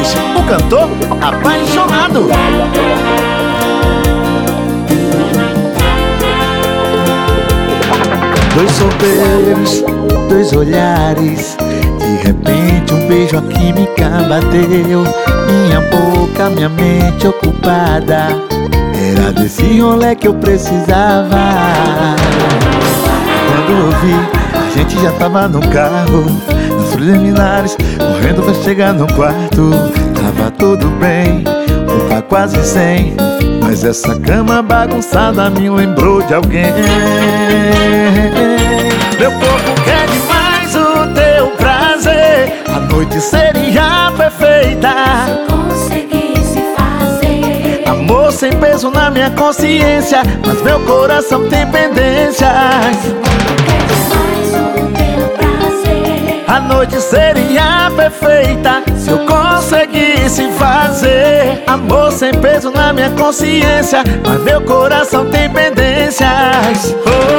Soares, o cantor apaixonado. Dois solteiros, dois olhares, de repente um beijo, a química bateu. Minha boca, minha mente ocupada, era desse rolê que eu precisava. Quando eu vi, a gente já tava no carro, nos preliminares, correndo pra chegar no quarto. Tava tudo bem, tá quase 100, mas essa cama bagunçada me lembrou de alguém. Meu corpo quer demais o teu prazer, a noite seria perfeita se eu conseguisse fazer. Amor sem peso na minha consciência, mas meu coração tem pendências. A noite seria perfeita se eu conseguisse fazer. Amor sem peso na minha consciência, mas meu coração tem pendências.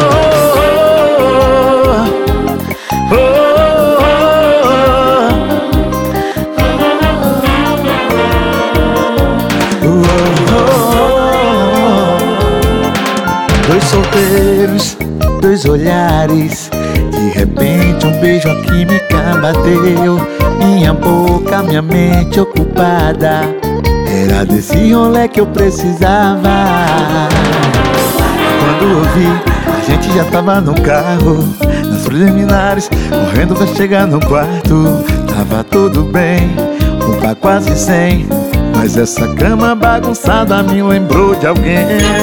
Dois solteiros, dois olhares, de repente um beijo, a química bateu. Minha boca, minha mente ocupada, era desse rolê que eu precisava. Quando eu vi, a gente já tava no carro, nas preliminares, correndo pra chegar no quarto. Tava tudo bem, tá quase 100, mas essa cama bagunçada me lembrou de alguém.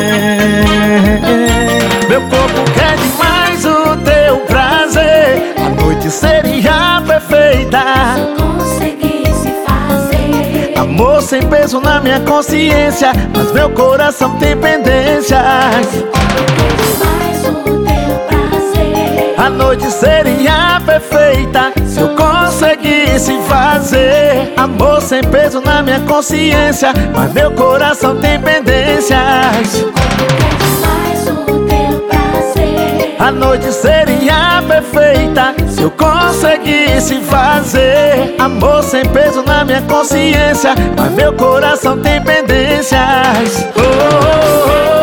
Meu corpo quer demais o teu prazer, a noite seria perfeita Se eu conseguisse fazer. Amor sem peso na minha consciência, mas meu coração tem pendências. Mais o teu prazer. A noite seria perfeita se eu conseguisse fazer. Amor sem peso na minha consciência, mas meu coração tem pendências. Mais o teu prazer. A noite seria perfeita se eu conseguisse fazer. Amor sem peso na minha consciência, mas meu coração tem pendências. Oh, oh, oh.